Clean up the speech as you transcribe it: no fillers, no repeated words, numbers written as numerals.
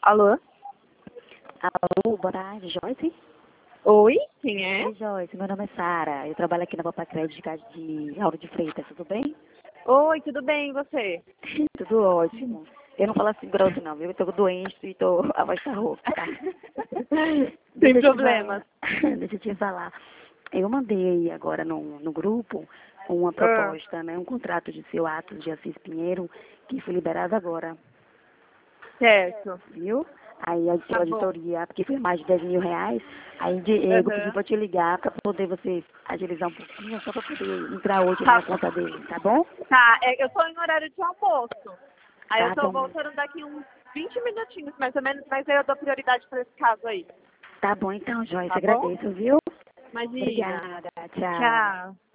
Alô? Alô, boa tarde, Joyce? Oi, quem é? Oi, Joyce, meu nome é Sara. Eu trabalho aqui na Papacred de Lauro de Freitas, tudo bem? Oi, tudo bem, e você? Tudo ótimo. Eu não falo assim grosso não, viu? Eu tô doente e a voz tá rouca, tá? Sem problemas. Deixa eu te falar. Eu mandei aí agora no grupo uma Ah, proposta, né? Um contrato de seu Atos de Assis Pinheiro, que foi liberado agora, certo. viu? Aí a Tá sua bom. auditoria, porque foi mais de R$ 10.000, aí Diego pediu Aham. para te ligar para poder você agilizar um pouquinho, só para poder entrar hoje ali Tá, na conta dele, tá bom? tá, eu tô em horário de almoço. Aí eu Tá, tô então, voltando daqui uns 20 minutinhos, mais ou menos, mas aí eu dou prioridade pra esse caso aí. tá bom então, Joyce, Tá bom? agradeço, viu? Imagina. Obrigada, tchau. Tchau.